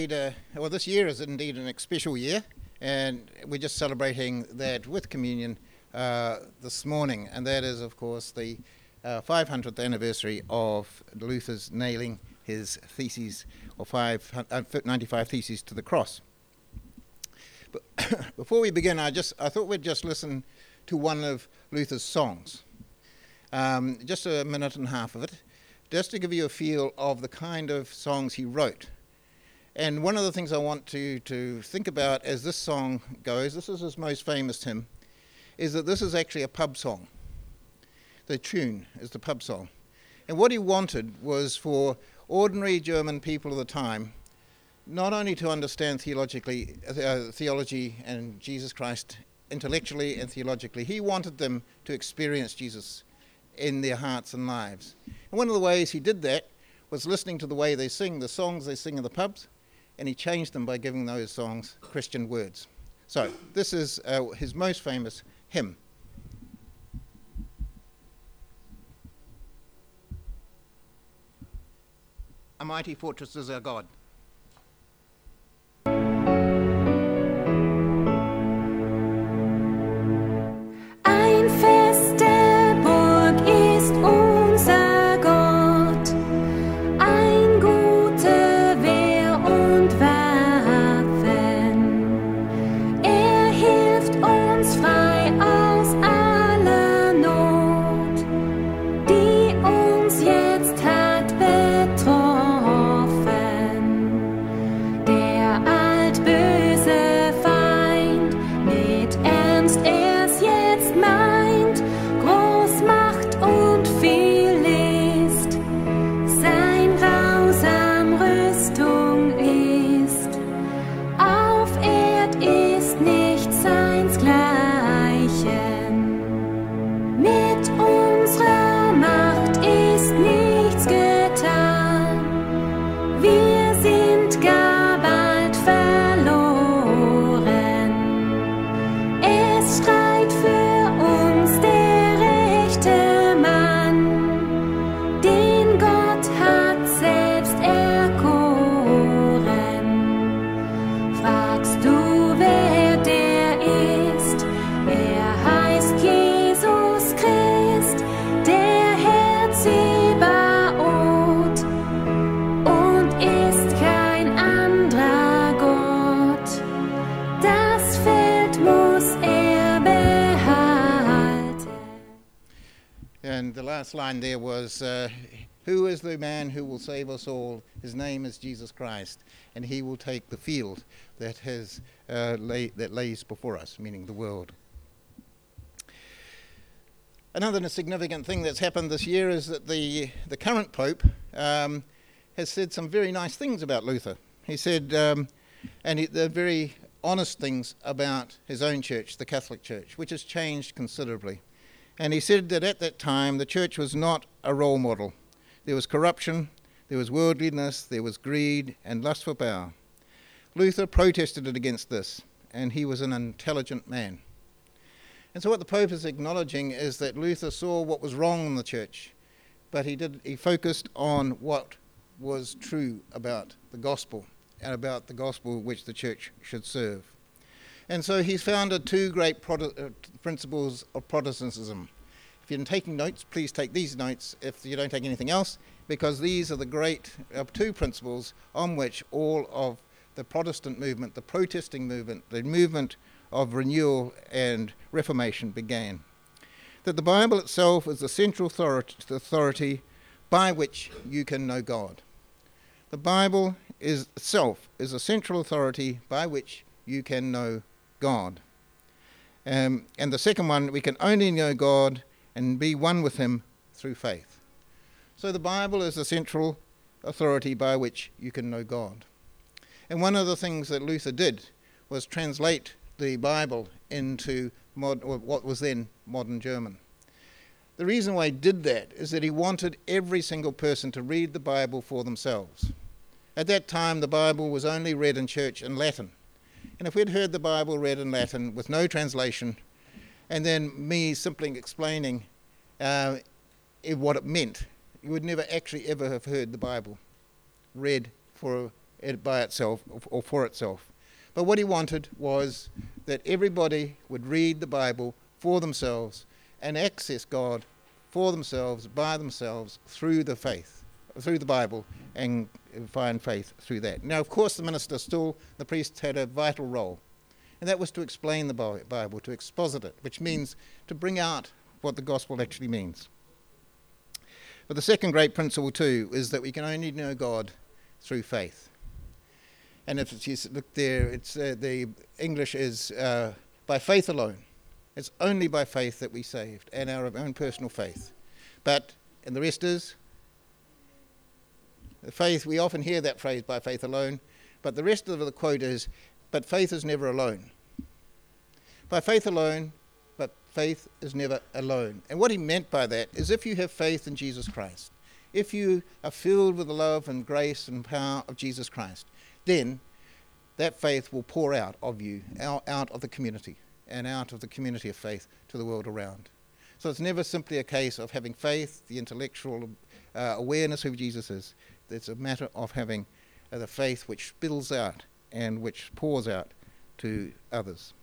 Well, this year is indeed a special year, and we're just celebrating that with communion this morning, and that is, of course, the 500th anniversary of Luther's nailing his theses, or 95 theses, to the cross. But before we begin, I thought we'd just listen to one of Luther's songs, just a minute and a half of it, just to give you a feel of the kind of songs he wrote. And one of the things I want to think about as this song goes, this is his most famous hymn, is that this is actually a pub song. The tune is the pub song. And what he wanted was for ordinary German people of the time not only to understand theology and Jesus Christ intellectually and theologically, he wanted them to experience Jesus in their hearts and lives. And one of the ways he did that was listening to the way they sing, the songs they sing in the pubs, and he changed them by giving those songs Christian words. So this is his most famous hymn. A mighty fortress is our God. Ein feste Burg ist unser Gott, ein gute Wehr und Waffen. Er hilft uns frei aus aller Not, die uns jetzt hat betroffen. Der altböse Feind mit Ernst er's jetzt meint, Großmacht und viel List, sein grausam Rüstung ist. Auf Erd ist nicht seinsgleichen. Mit unserer Macht ist nichts getan. Wir sind gar bald verloren. Es streit für uns der rechte Mann, den Gott hat selbst erkoren. Fragst du, wer der ist? Er heißt Jesus Christ, der Herr Zebaoth, und ist kein anderer Gott. Das Feld muss er behalten. And the last line there was, who is the man who will save us all? His name is Jesus Christ, and he will take the field that lays before us, meaning the world. Another significant thing that's happened this year is that the current Pope has said some very nice things about Luther. He said, they're very honest things about his own church, the Catholic Church, which has changed considerably. And he said that at that time the church was not a role model. There was corruption, there was worldliness, there was greed and lust for power. Luther protested against this, and he was an intelligent man. And so what the Pope is acknowledging is that Luther saw what was wrong in the church, but he focused on what was true about the gospel, and about the gospel which the church should serve. And so he's founded two great principles of Protestantism. If you're taking notes, please take these notes if you don't take anything else, because these are the great two principles on which all of the Protestant movement, the protesting movement, the movement of renewal and reformation began. That the Bible itself is the central authority by which you can know God. The Bible itself is a central authority by which you can know God. And the second one, we can only know God and be one with him through faith. So the Bible is the central authority by which you can know God. And one of the things that Luther did was translate the Bible into what was then modern German. The reason why he did that is that he wanted every single person to read the Bible for themselves. At that time, the Bible was only read in church in Latin. And if we'd heard the Bible read in Latin with no translation, and then me simply explaining what it meant, you would never actually ever have heard the Bible read for it by itself or for itself. But what he wanted was that everybody would read the Bible for themselves and access God for themselves, by themselves, through the faith, through the Bible, and find faith through that. Now, of course, the priests had a vital role, and that was to explain the Bible, to exposit it, which means to bring out what the gospel actually means. But the second great principle, too, is that we can only know God through faith. And if you look there, it's the English is by faith alone. It's only by faith that we're saved, and our own personal faith. And the rest is the faith. We often hear that phrase, by faith alone, but the rest of the quote is, but faith is never alone. By faith alone, but faith is never alone. And what he meant by that is if you have faith in Jesus Christ, if you are filled with the love and grace and power of Jesus Christ, then that faith will pour out of you, out of the community, and out of the community of faith to the world around. So it's never simply a case of having faith, the intellectual awareness of who Jesus is. It's a matter of having the faith which spills out and which pours out to others.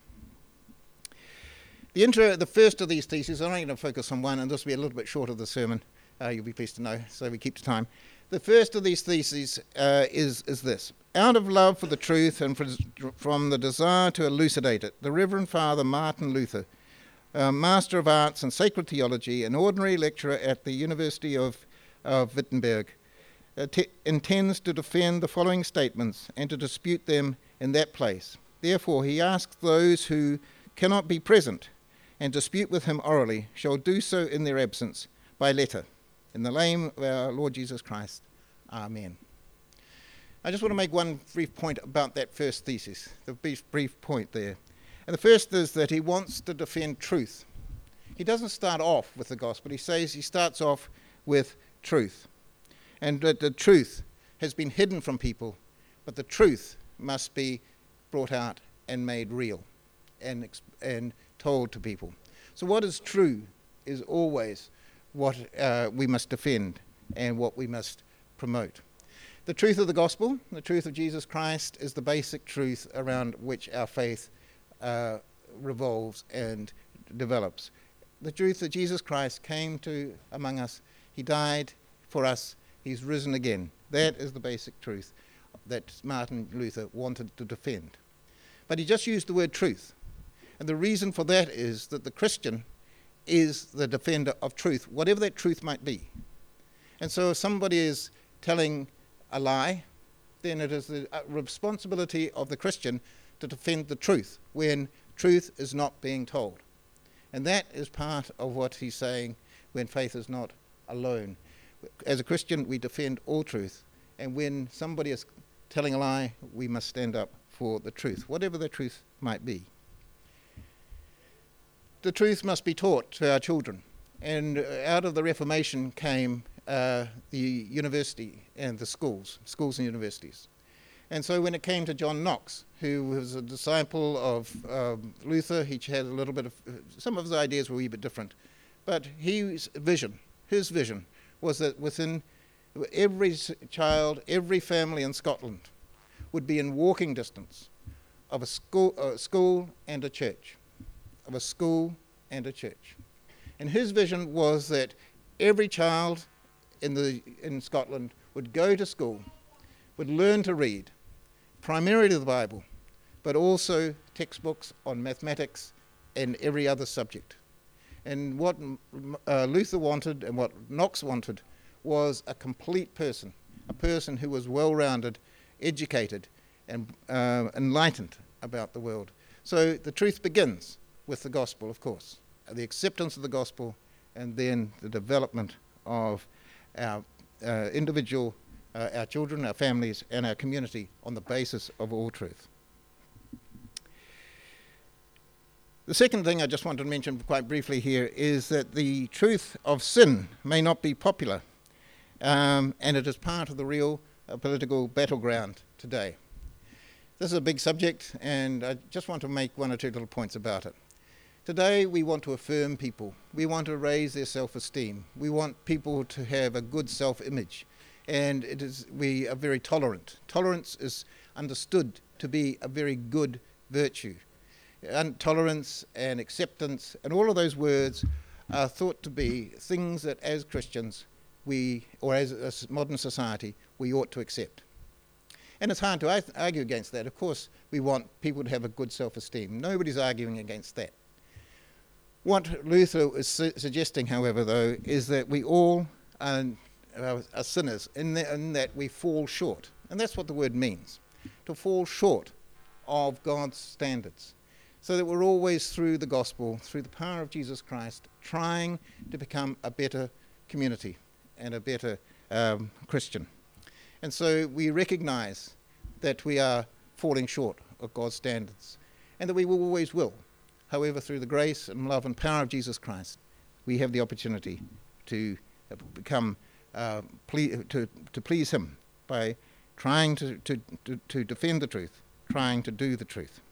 The first of these theses, I'm only going to focus on one, and this will be a little bit short of the sermon, you'll be pleased to know, so we keep to time. The first of these theses is this. Out of love for the truth and from the desire to elucidate it, the Reverend Father Martin Luther, Master of Arts and Sacred Theology, an ordinary lecturer at the University of Wittenberg, intends to defend the following statements and to dispute them in that place. Therefore, he asks those who cannot be present and dispute with him orally shall do so in their absence by letter. In the name of our Lord Jesus Christ. Amen. I just want to make one brief point about that first thesis, the brief point there. And the first is that he wants to defend truth. He doesn't start off with the gospel. He starts off with truth. And that the truth has been hidden from people, but the truth must be brought out and made real and told to people. So what is true is always what we must defend and what we must promote. The truth of the gospel, the truth of Jesus Christ, is the basic truth around which our faith revolves and develops. The truth that Jesus Christ came to among us, he died for us, he's risen again. That is the basic truth that Martin Luther wanted to defend. But he just used the word truth. And the reason for that is that the Christian is the defender of truth, whatever that truth might be. And so if somebody is telling a lie, then it is the responsibility of the Christian to defend the truth when truth is not being told. And that is part of what he's saying when faith is not alone. As a Christian, we defend all truth. And when somebody is telling a lie, we must stand up for the truth, whatever the truth might be. The truth must be taught to our children. And out of the Reformation came the university and the schools and universities. And so when it came to John Knox, who was a disciple of Luther, he had a little bit of, some of his ideas were a wee bit different. But his vision was that within every child, every family in Scotland would be in walking distance of a school and a church. Of a school and a church. And his vision was that every child in Scotland would go to school, would learn to read, primarily the Bible, but also textbooks on mathematics and every other subject. And what Luther wanted and what Knox wanted was a complete person, a person who was well-rounded, educated, and enlightened about the world. So the truth begins with the gospel, of course, the acceptance of the gospel, and then the development of our individual, our children, our families, and our community on the basis of all truth. The second thing I just want to mention quite briefly here is that the truth of sin may not be popular, and it is part of the real political battleground today. This is a big subject, and I just want to make one or two little points about it. Today, we want to affirm people. We want to raise their self-esteem. We want people to have a good self-image. and we are very tolerant. Tolerance is understood to be a very good virtue. Tolerance and acceptance and all of those words are thought to be things that as Christians as a modern society, we ought to accept. And it's hard to argue against that. Of course, we want people to have a good self-esteem. Nobody's arguing against that. What Luther is suggesting, however, though, is that we all are sinners in that we fall short. And that's what the word means, to fall short of God's standards. So that we're always, through the gospel, through the power of Jesus Christ, trying to become a better community and a better Christian. And so we recognize that we are falling short of God's standards and that we always will. However, through the grace and love and power of Jesus Christ, we have the opportunity to become to please Him by trying to defend the truth, trying to do the truth.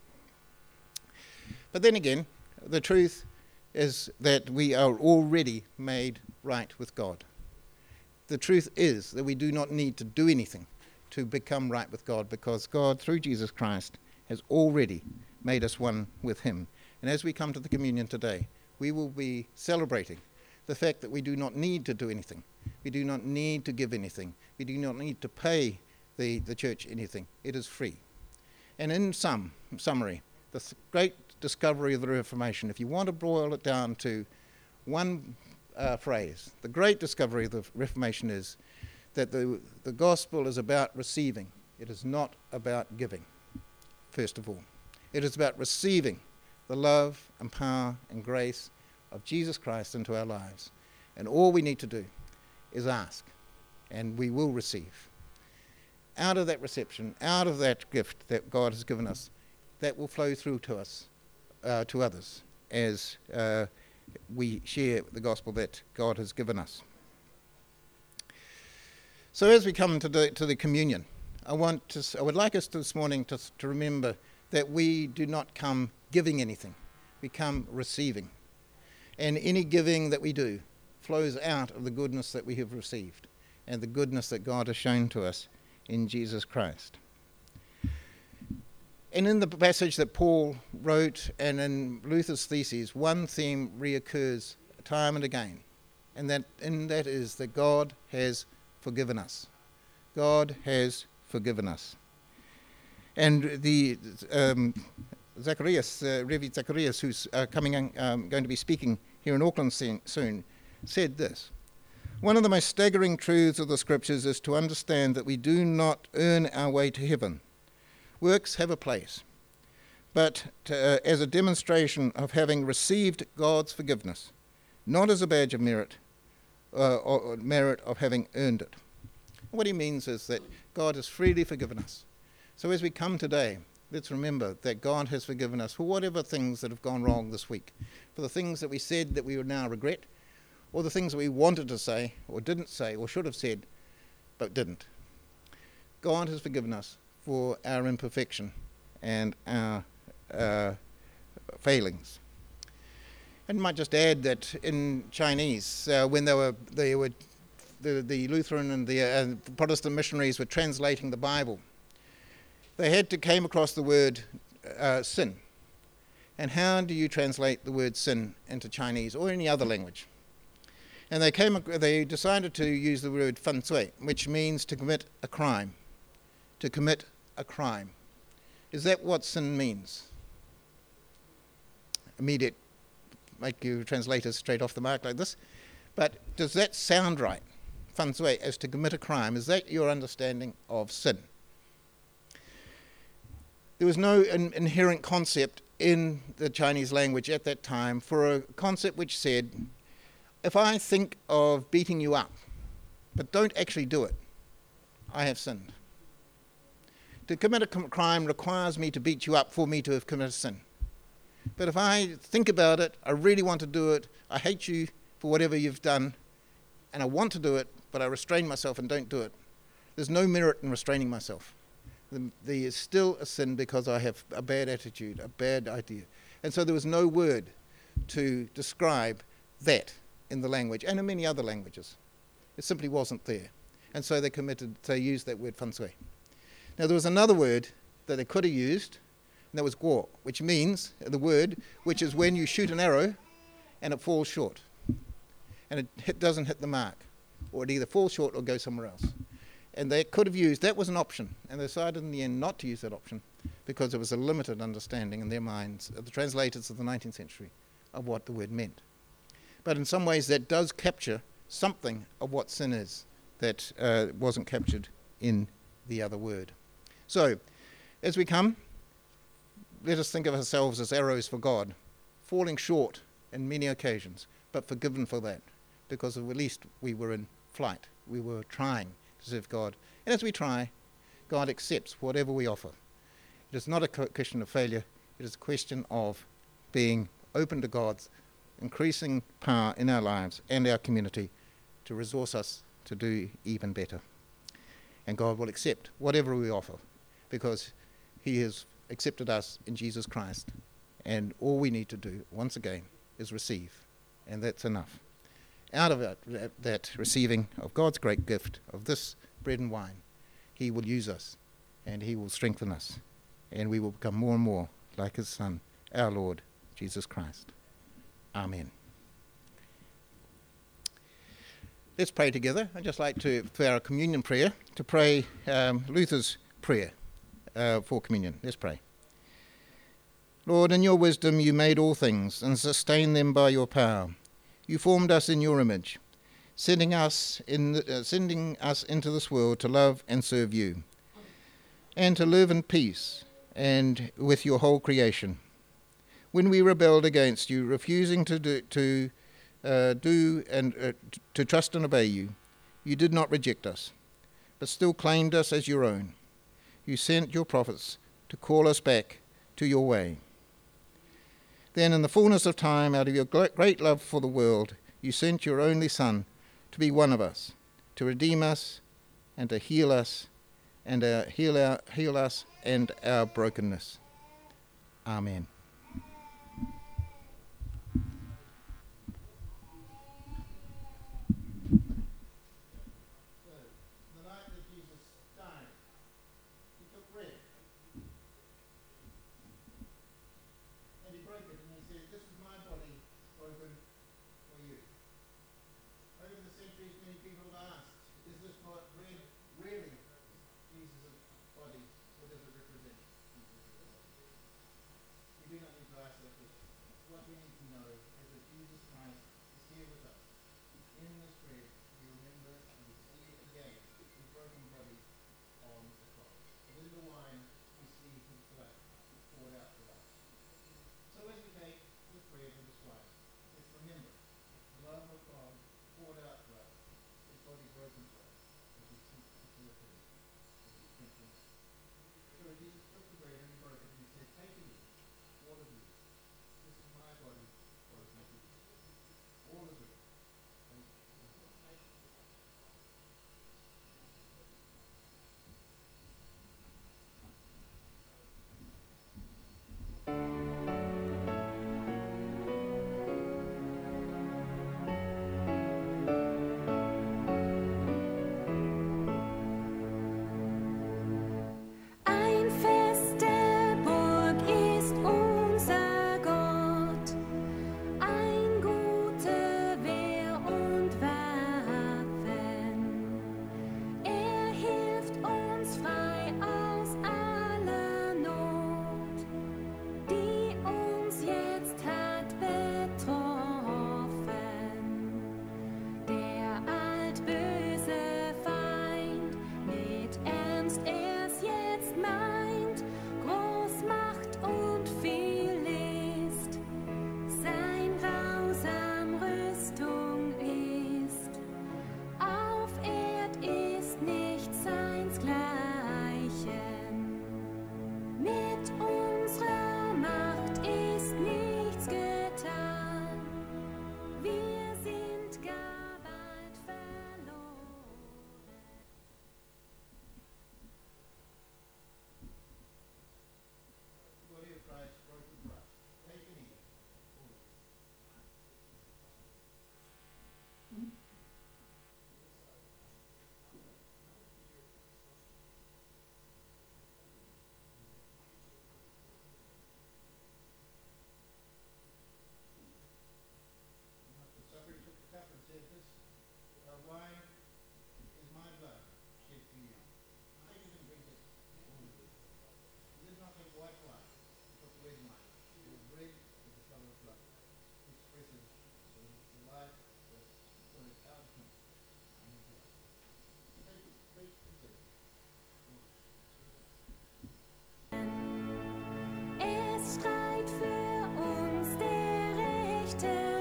But then again, the truth is that we are already made right with God. The truth is that we do not need to do anything to become right with God, because God, through Jesus Christ, has already made us one with Him. And as we come to the communion today, we will be celebrating the fact that we do not need to do anything. We do not need to give anything. We do not need to pay the church anything. It is free. And in summary, the great discovery of the Reformation, if you want to boil it down to one phrase, the great discovery of the Reformation is that the gospel is about receiving. It is not about giving, first of all. It is about receiving the love and power and grace of Jesus Christ into our lives. And all we need to do is ask, and we will receive. Out of that reception, out of that gift that God has given us, that will flow through to us, to others, as we share the gospel that God has given us. So as we come to the communion, I would like us this morning to remember that we do not come giving anything. We come receiving. And any giving that we do flows out of the goodness that we have received and the goodness that God has shown to us in Jesus Christ. And in the passage that Paul wrote and in Luther's theses, one theme reoccurs time and again, and that is that God has forgiven us. God has forgiven us. And the Reverend Zacharias, who's going to be speaking here in Auckland soon, said this: "One of the most staggering truths of the Scriptures is to understand that we do not earn our way to heaven. Works have a place, but as a demonstration of having received God's forgiveness, not as a badge of merit or merit of having earned it." What he means is that God has freely forgiven us. So as we come today, let's remember that God has forgiven us for whatever things that have gone wrong this week, for the things that we said that we would now regret, or the things that we wanted to say or didn't say or should have said but didn't. God has forgiven us for our imperfection and our failings. And I might just add that in Chinese, when the Lutheran and the Protestant missionaries were translating the Bible, they came across the word sin. And how do you translate the word sin into Chinese or any other language? And they decided to use the word fan cui, which means to commit a crime. To commit a crime. Is that what sin means? Immediate, make you translators straight off the mark like this. But does that sound right? Fan cui, as to commit a crime. Is that your understanding of sin? There was no inherent concept in the Chinese language at that time for a concept which said, if I think of beating you up, but don't actually do it, I have sinned. To commit a crime requires me to beat you up for me to have committed sin. But if I think about it, I really want to do it, I hate you for whatever you've done, and I want to do it, but I restrain myself and don't do it, there's no merit in restraining myself. There is still a sin because I have a bad attitude, a bad idea. And so there was no word to describe that in the language and in many other languages. It simply wasn't there. And so they used that word fansui. Now there was another word that they could have used, and that was guo, which means the word which is when you shoot an arrow and it falls short. And it doesn't hit the mark. Or it either falls short or goes somewhere else. And they could have used, that was an option. And they decided in the end not to use that option because there was a limited understanding in their minds, the translators of the 19th century, of what the word meant. But in some ways that does capture something of what sin is that wasn't captured in the other word. So, as we come, let us think of ourselves as arrows for God, falling short in many occasions, but forgiven for that, because at least we were in flight. We were trying to serve God. And as we try, God accepts whatever we offer. It is not a question of failure. It is a question of being open to God's increasing power in our lives and our community to resource us to do even better. And God will accept whatever we offer because he has accepted us in Jesus Christ. And all we need to do, once again, is receive. And that's enough. Out of that receiving of God's great gift of this bread and wine, he will use us and he will strengthen us. And we will become more and more like his Son, our Lord, Jesus Christ. Amen. Let's pray together. I'd just like to, for our communion prayer, to pray Luther's prayer for communion. Let's pray. Lord, in your wisdom you made all things and sustained them by your power. You formed us in your image, sending us into this world to love and serve you, and to live in peace and with your whole creation. When we rebelled against you, refusing to trust and obey you, you did not reject us, but still claimed us as your own. You sent your prophets to call us back to your way. Then in the fullness of time, out of your great love for the world, you sent your only Son to be one of us, to redeem us and to heal us and heal us and our brokenness. Amen. der